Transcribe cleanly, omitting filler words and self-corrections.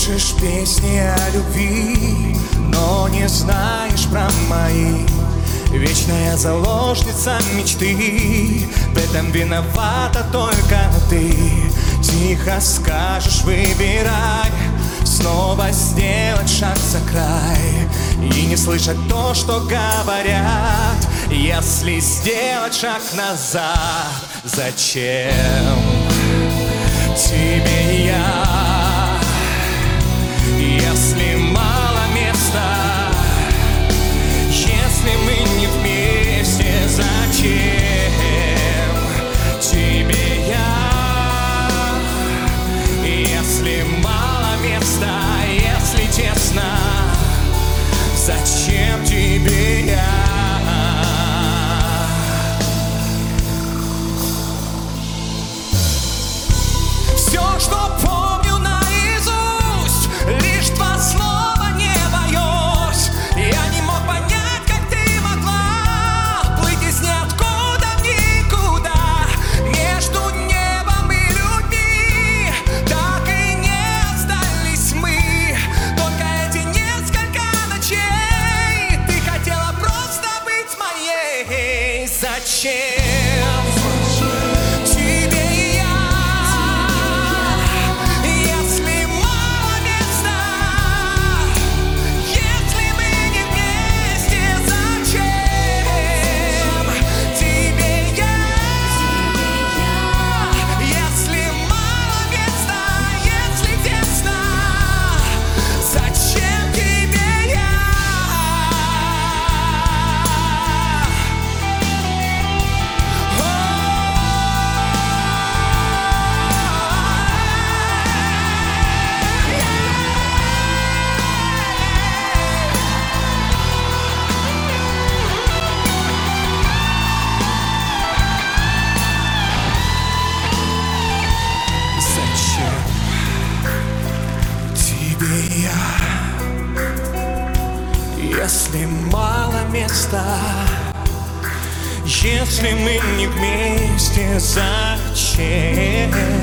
Пишешь песни о любви, но не знаешь про мои. Вечная заложница мечты, в этом виновата только ты. Тихо скажешь, выбирай, снова сделать шаг за край и не слышать то, что говорят. Если сделать шаг назад, зачем тебе я? Если мало места, если мы не вместе, зачем тебе я? Если мало места, если тесно, зачем тебе я? Все, что помню наизусть, лишь два слова, не боюсь. Я не мог понять, как ты могла плыть из ниоткуда в никуда. Между небом и людьми так и не остались мы. Только эти несколько ночей ты хотела просто быть моей. Зачем? Если мало места, если мы не вместе, зачем